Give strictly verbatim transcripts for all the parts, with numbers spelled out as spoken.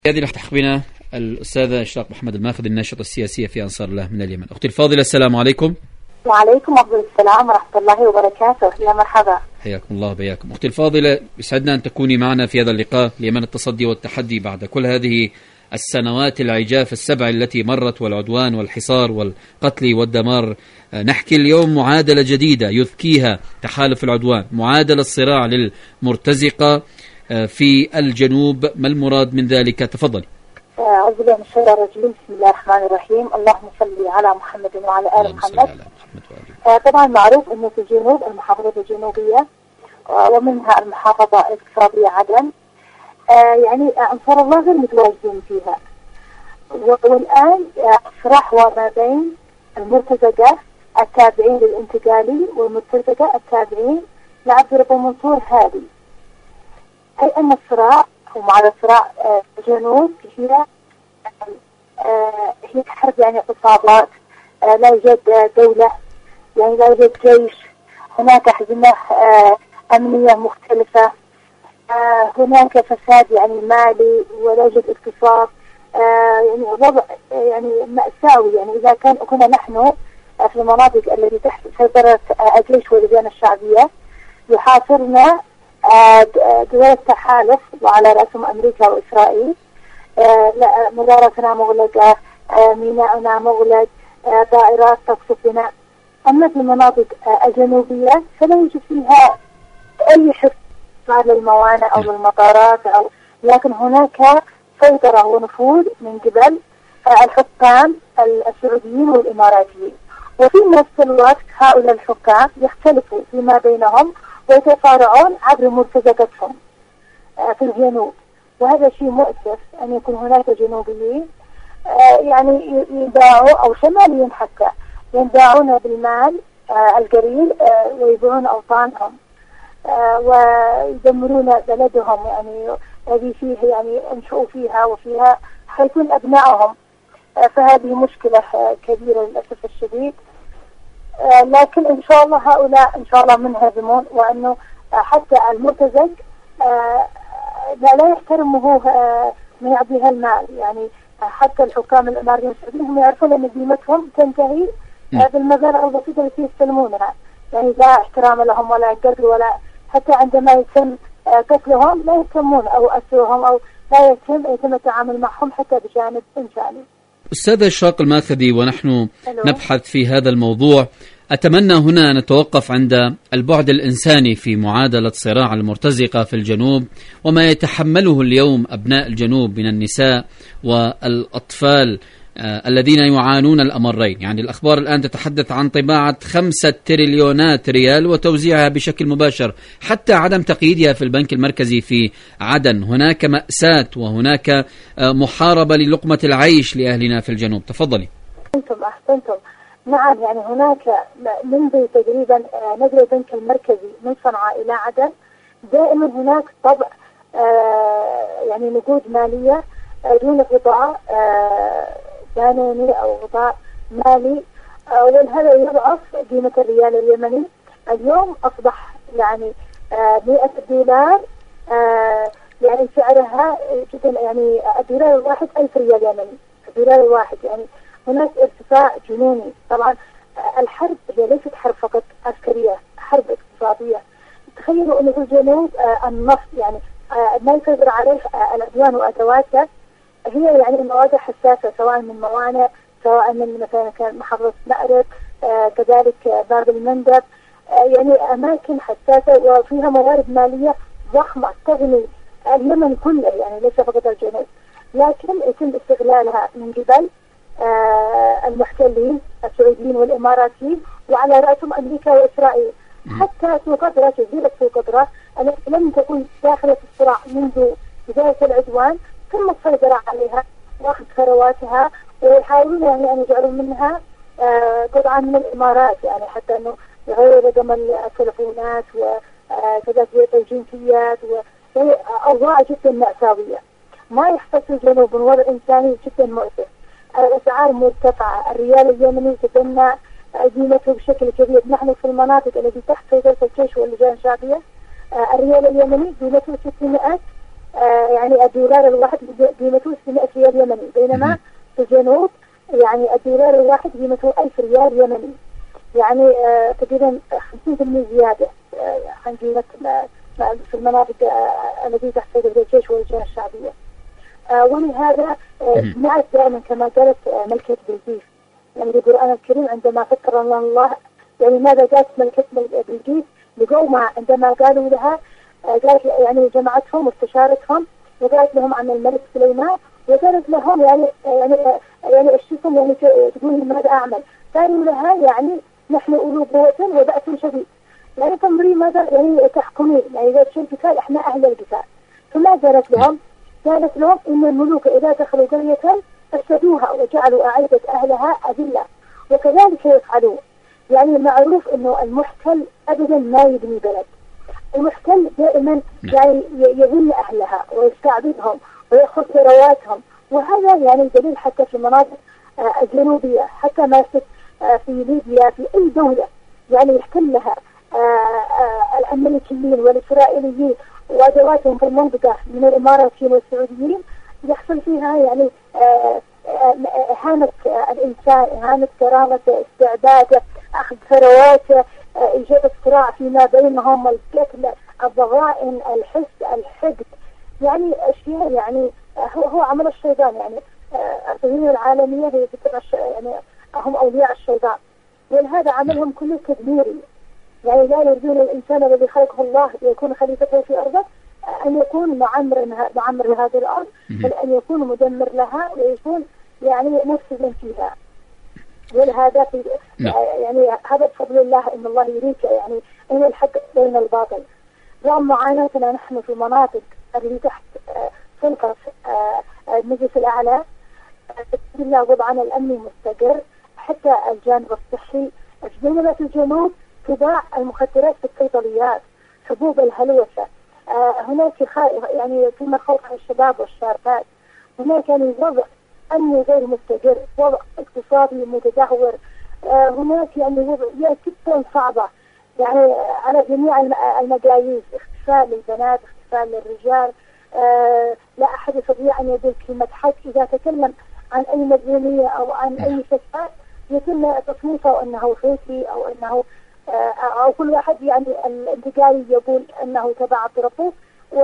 هذه رح تحكي بنا الأستاذة إشراق محمد الماخذ، الناشطة السياسية في أنصار الله من اليمن. أختي الفاضلة، السلام عليكم. وعليكم أفضل السلام ورحمة الله وبركاته. يا مرحبا، حياكم الله وبياكم. أختي الفاضلة، يسعدنا أن تكوني معنا في هذا اللقاء ليمن التصدي والتحدي بعد كل هذه السنوات العجاف السبع التي مرت، والعدوان والحصار والقتل والدمار. نحكي اليوم معادلة جديدة يذكيها تحالف العدوان، معادلة الصراع للمرتزقة في الجنوب. ما المراد من ذلك؟ تفضل. أعوذ بالله من الشيطان الرجيم. بسم الله الرحمن الرحيم. اللهم صل على محمد وعلى آل محمد. آه طبعا معروف أنه في الجنوب المحافظة الجنوبية ومنها المحافظة الاقتصادية عدن، آه يعني أنصار الله غير متواجدين فيها، والآن صراع هو ما بين المرتزقة التابعين للانتقالي والمرتزقة التابعين لعبد الرب منصور هادي. أي أن الصراع ومع صراع الجنوب هي آه هي حرب يعني اقتصادات، آه لا يوجد دولة، يعني لا يوجد جيش، هناك حزمة آه أمنية مختلفة، آه هناك فساد يعني مالي ولا يوجد اقتصاد، آه يعني وضع يعني مأساوي. يعني إذا كان كنا نحن في المناطق التي تحت سيطرة الجيش واللجان الشعبية يحاصرنا دول التحالف وعلى رأسهم أمريكا وإسرائيل، مداراتنا مغلقة، ميناءنا مغلق، دائرات تقصف بنا. أما في المناطق الجنوبية فلا يوجد فيها أي حفظ للموانئ أو للمطارات، أو لكن هناك سيطرة ونفوذ من قبل الحكام السعوديين والإماراتيين. وفي نفس الوقت هؤلاء الحكام يختلفوا فيما بينهم ويتفارعون عبر مرتزقتهم في الجنوب، وهذا شيء مؤسف أن يكون هناك جنوبيين يعني يباعوا أو شماليين حتى ينباعون بالمال القليل ويبيعون أوطانهم ويدمرون بلدهم، يعني هذه فيه يعني انشؤوا فيها وفيها حيكون أبنائهم. فهذه مشكلة كبيرة للأسف الشديد، لكن إن شاء الله هؤلاء إن شاء الله منهزمون، وأنه حتى المرتزق لا يحترمه من يعطيها المال. يعني حتى الحكام الإماراتيين هم يعرفون أن قيمتهم تنتهي بالمبالغ البسيطة التي يستلمونها، يعني لا احترام لهم ولا قدر، ولا حتى عندما يتم قتلهم لا يهتمون أو أسرهم أو لا يتم يتم التعامل معهم حتى بجانب إنساني. أستاذة إشراق الماخذي، ونحن نبحث في هذا الموضوع، أتمنى هنا نتوقف عند البعد الإنساني في معادلة صراع المرتزقة في الجنوب وما يتحمله اليوم أبناء الجنوب من النساء والأطفال آه الذين يعانون الأمرين. يعني الأخبار الآن تتحدث عن طباعة خمسة تريليونات ريال وتوزيعها بشكل مباشر، حتى عدم تقييدها في البنك المركزي في عدن. هناك مأساة وهناك آه محاربة للقمة العيش لأهلنا في الجنوب. تفضلي. أحسنتم أحسنتم. نعم، يعني هناك منذ تقريبا نقل البنك المركزي من صنعاء إلى عدن دائما هناك طبع آه يعني نقود مالية دون غطاء آه قانوني أو غطاء مالي، وهذا يضعف قيمة الريال اليمني. اليوم أصبح يعني آه مئة دولار آه يعني سعرها جدا، يعني الدولار الواحد ألف ريال يمني، الدولار الواحد. يعني هناك ارتفاع جنوني. طبعا الحرب هي ليست حرب فقط عسكرية، حرب اقتصادية. تخيلوا أنه في الجنوب آه النفط يعني آه ما يسيطر عليه آه الأدوان وأدواتها هي يعني مواقع حساسة، سواء من موانئ، سواء من مثلا كان محافظة مأرب، آه كذلك باب المندب، آه يعني أماكن حساسة وفيها موارد مالية ضخمة تغني اليمن كله، يعني ليس فقط الجنوب، لكن يتم استغلالها من قبل آه المحتلين السعوديين والإماراتيين وعلى رأسهم أمريكا وإسرائيل. حتى سوقطرى، جزيرة سوقطرى التي لم تكن داخلة الصراع منذ بداية العدوان تم السيطرة عليها واخذ ثرواتها، ويحاولون يعني أن يجعلوا منها آه قطعا من الإمارات، يعني حتى أنه يغيروا رقم التلفونات وكذلك الجنسيات، وهي أوضاع جدا مأساوية. ما يحتاج الجنوب من وضع إنساني جدا مؤسف. الأسعار مرتفعة، الريال اليمني تدنى قيمته بشكل كبير. نحن في المناطق التي تحت سيطرة الجيش واللجان الشعبية الريال اليمني قيمته ستمائة يعني الدولار الواحد قيمته ستمائة ريال يمني، بينما في الجنوب يعني الدولار الواحد قيمته ألف ريال يمني، يعني تقريبا خمسين بالمئة زيادة عن قيمة في المناطق التي تحتوي على الجيش والجيش الشعبية. ولهذا نعرف دائما كما قالت ملكة بلقيس يعني بالقرآن الكريم عندما فكر الله يعني ماذا قالت ملكة بلقيس لقومها عندما قالوا لها، قالت يعني جمعتهم واستشارتهم وقالت لهم عن الملك سليمان، وقالت لهم يعني يعني يعني اشتكم يعني تقول ماذا اعمل؟ قالوا لها يعني نحن اولو قوة وبأس شديد، يعني تنظري ماذا يعني تحكمين، يعني قالت شو القتال؟ احنا اهل القتال. فما قالت لهم؟ قالت لهم ان الملوك اذا دخلوا قرية افسدوها وجعلوا اعزة اهلها اذلة، وكذلك يفعلون. يعني معروف انه المحتل ابدا ما يبني بلد، المحتل دائما يعني يذل اهلها ويستعبدهم ويأخذ ثرواتهم، وهذا يعني دليل حتى في المناطق الجنوبية، حتى ما في ليبيا في اي دولة يعني يحتلها الامريكيين والاسرائيليين وادواتهم في المنطقة من الاماراتيين والسعوديين، يحصل فيها يعني اهانة الانسان، اهانة كرامته، استعباده، اخذ ثرواته، ايجاد الصراع فيما بينهم، القتل، الضغائن، الحس، الحقد، يعني اشياء يعني هو هو عمل الشيطان. يعني التنظيمية العالمية هي تتبع يعني هم اولياء الشيطان، ولهذا عملهم كله تدميري. يعني لا يريدون الانسان الذي خلقه الله يكون خليفته في ارضه ان يكون معمر معمر لهذه الارض، بل ان يكون مدمر لها ويكون يعني مفسدا فيها. ولهذا في يعني هذا بفضل الله ان الله يريك يعني ان الحق بين الباطل. رغم معاناتنا نحن في المناطق اللي تحت سلطة المجلس الاعلى، بفضل الله وضعنا الامني مستقر، حتى الجانب الصحي. بينما في الجنوب تباع المخدرات في الصيدليات، حبوب الهلوسة، هناك يعني في مخاوف عن الشباب والشابات، هناك يعني وضع أمني غير مستقر، وضع اقتصادي متدهور، هناك يعني وضعيات جدا صعبة يعني على جميع المقاييس، اختفاء للبنات، اختفاء للرجال، لا أحد يستطيع أن يقول كلمة حق. إذا تكلم عن أي مدنية أو عن أي فساد يتم تصنيفه أنه حوثي أو أنه أو كل واحد يعني الانتقالي يقول أنه تبع عبد الربوع،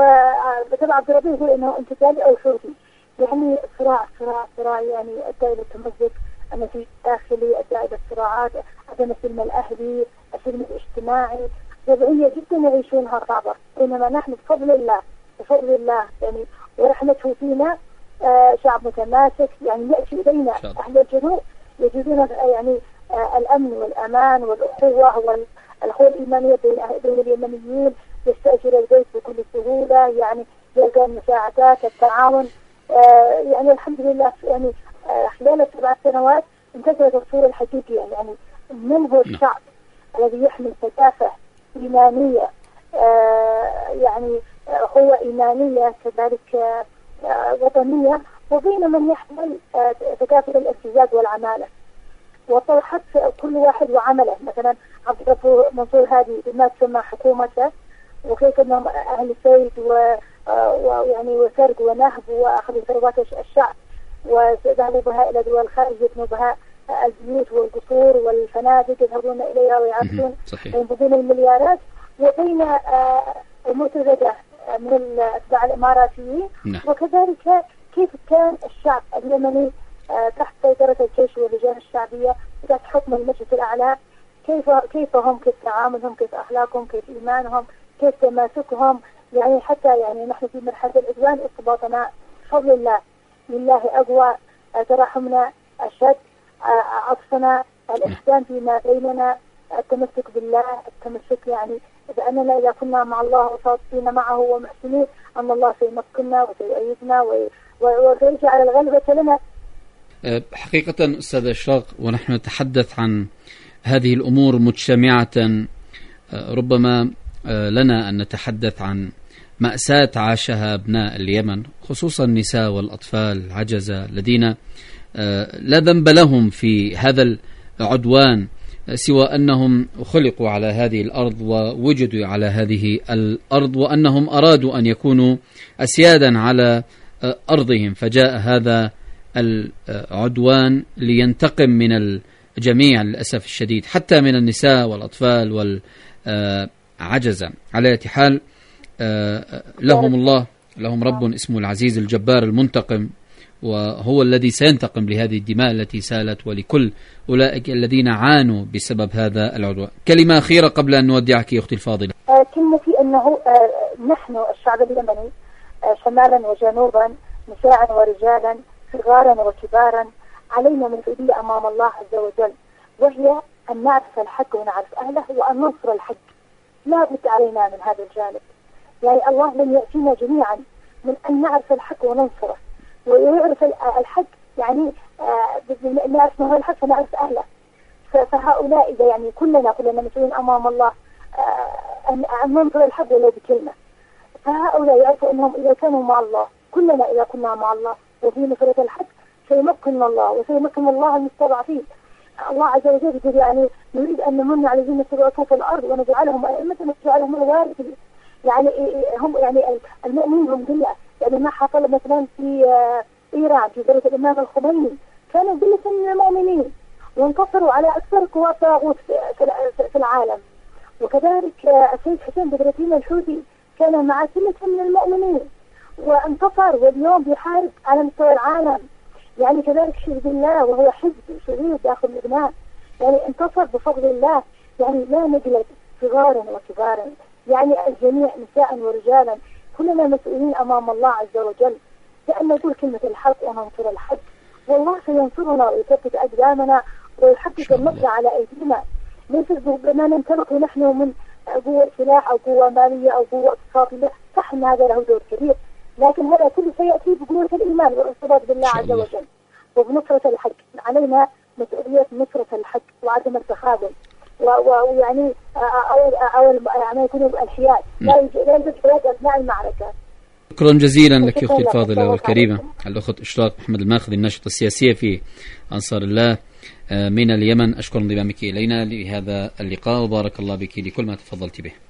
وتبع عبد الربوع يقول أنه انتقالي أو حوثي. يعني صراع صراع صراع يعني أدى إلى التمزق النسيج الداخلي، أدى إلى الصراعات، عدم السلم الأهلي، السلم الاجتماعي، وضعية جدا يعيشونها صعبة. بينما نحن بفضل الله بفضل الله يعني ورحمته فينا آه شعب متماسك، يعني يأتي إلينا أهل الجنوب يجدون يعني آه الأمن والأمان والأخوة والأخوة الإيمانية بين, بين اليمنيين، يستأجر البيت بكل سهولة، يعني يلقى المساعدات، التعاون. آه يعني الحمد لله يعني آه خلال السبع سنوات انتشرت الصورة الحقيقية، يعني من هو الشعب الذي يحمل ثقافة إيمانية، آه يعني أخوة إيمانية، كذلك آه وطنية، وبين من يحمل آه ثقافة الامتزاج والعمالة. وطرحت كل واحد وعمله. مثلا عبد الغفور منصور هادي بما تسمى حكومته، وكيف انهم اهل سيد ويعني وسرق ونهب واخذوا ثروات الشعب وذهبوا بها الى دول الخارج، يبنوا بها البيوت والقصور والفنادق يذهبون اليها ويعرفون ينفذون المليارات، وبين المرتزقه من الاتباع الاماراتيين. وكذلك كيف كان الشعب اليمني تحت سيطرة الجيش واللجان الشعبية تحت حكم المجلس الأعلى، كيف كيف هم، كيف تعاملهم، كيف أخلاقهم، كيف إيمانهم، كيف تماسكهم. يعني حتى يعني نحن في مرحلة العدوان ارتباطنا بفضل الله لله أقوى، تراحمنا أشد، عطفنا، الإحسان فيما بيننا، التمسك بالله، التمسك يعني بأننا إذا كنا مع الله وصادقين معه ومحسنين أن الله سيمكننا وسيؤيدنا وسيجعل الغلبة لنا. حقيقة أستاذ إشراق، ونحن نتحدث عن هذه الأمور مجتمعة، ربما لنا أن نتحدث عن مأساة عاشها أبناء اليمن، خصوصا النساء والأطفال العجزة الذين لا ذنب لهم في هذا العدوان، سوى أنهم خلقوا على هذه الأرض ووجدوا على هذه الأرض، وأنهم أرادوا أن يكونوا أسيادا على أرضهم، فجاء هذا العدوان لينتقم من الجميع للأسف الشديد، حتى من النساء والأطفال والعجزة. على أي حال لهم الله، لهم رب اسمه العزيز الجبار المنتقم، وهو الذي سينتقم لهذه الدماء التي سالت ولكل أولئك الذين عانوا بسبب هذا العدوان. كلمة أخيرة قبل أن نودعك يا أختي الفاضلة. كلمتي أنه نحن الشعب اليمني شمالا وجنوبا، نساء ورجالا، صغارا وكبارا، علينا مسؤولية أمام الله عز وجل، وهي أن نعرف الحق ونعرف أهله وأن ننصر الحق. لا بد علينا من هذا الجانب، يعني الله لن يأتينا جميعا من أن نعرف الحق وننصره، ويعرف الحق يعني نعرف ما هو الحق فنعرف أهله. فهؤلاء إذا يعني كلنا كلنا مسؤولين أمام الله أن ننصر الحق ولو بكلمة. فهؤلاء يعرفوا أنهم إذا كانوا مع الله، كلنا إذا كنا مع الله وفي نصرة الحق سيمكن الله وسيمكن الله المستضعفين. الله عز وجل يقول يعني نريد أن نمن على الذين استضعفوا في الأرض ونجعلهم أئمة ونجعلهم الوارث، يعني هم يعني المؤمنين هم قلة. يعني ما حصل مثلا في إيران في دولة الإمام الخميني، كانوا قلة من المؤمنين وانتصروا على أكثر قوى الطاغوت في العالم. وكذلك السيد حسين بدرتين الحوثي كان مع ثلة من المؤمنين وانتصر، واليوم بيحارب على مستوى العالم. يعني كذلك حزب الله وهو حزب صغير داخل لبنان، يعني انتصر بفضل الله. يعني لا نجلد صغارا وكبارا، يعني الجميع نساء ورجالا، كلنا مسؤولين أمام الله عز وجل لأن نقول كلمة الحق وننصر الحق، والله سينصرنا ويثبت أقدامنا ويحقق النصر على أيدينا. ليس بما نمتلكه نحن من قوة سلاح أو قوة مالية أو قوة اقتصادية، صح أن هذا له دور كبير، لكن هذا كله سيأتي بقوة الإيمان والارتباط بالله عز وجل وبنصرة الحق. علينا مسؤولية نصرة الحق وعدم التخاذل، ويعني أو أو ما يكون الحياد، لا يوجد حياد أثناء المعركة. شكرا جزيلا لك أختي الفاضلة والكريمة الأخت إشراق محمد الماخذي، الناشطة السياسية في أنصار الله من اليمن. أشكر انضمامك إلينا لهذا اللقاء وبارك الله بك لكل ما تفضلت به.